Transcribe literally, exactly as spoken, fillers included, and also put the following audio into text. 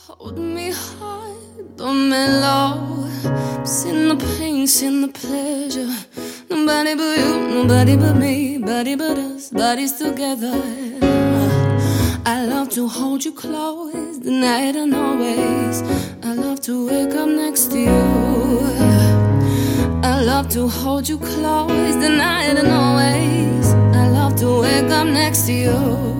Hold me hard, hold me low. Seen the pain, seen the pleasure. Nobody but you, nobody but me, body but us, bodies together. I love to hold you close, the night and always. I love to wake up next to you. I love to hold you close, the night and always. I love to wake up next to you.